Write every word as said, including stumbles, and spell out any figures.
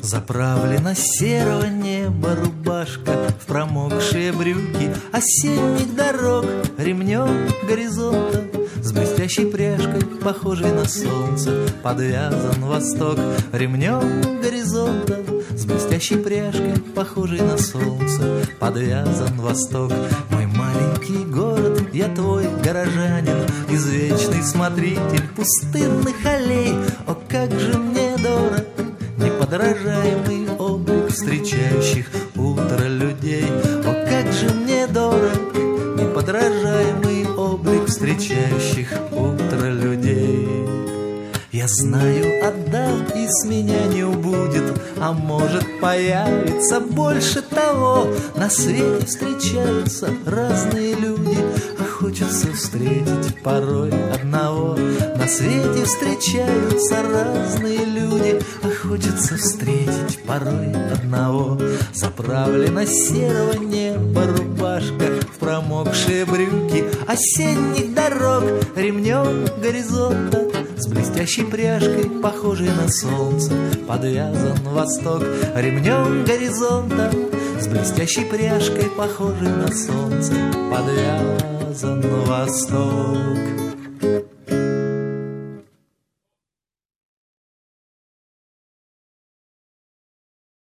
Заправлена серого неба рубашка в промокшие брюки осенних дорог, ремнем горизонта с блестящей пряжкой, похожей на солнце, подвязан восток. Ремнем горизонта с блестящей пряжкой, похожей на солнце, подвязан восток. Мой маленький город, я твой горожанин, извечный смотритель пустынных аллей. О, как же мне дорог неподражаемый облик встречающих утро людей. О, как же мне дорог неподражаемый облик встречающих утро людей. Я знаю, отдам, и с меня не убудет, а может появится больше того. На свете встречаются разные люди, а хочется встретить порой одного. На свете встречаются разные люди, а хочется встретить порой одного. Заправлена серого неба рубашка в промокшие брюки осенних дорог, ремнем горизонта с блестящей пряжкой, похожей на солнце, подвязан восток. Ремнем горизонта с блестящей пряжкой, похожей на солнце, подвязан восток.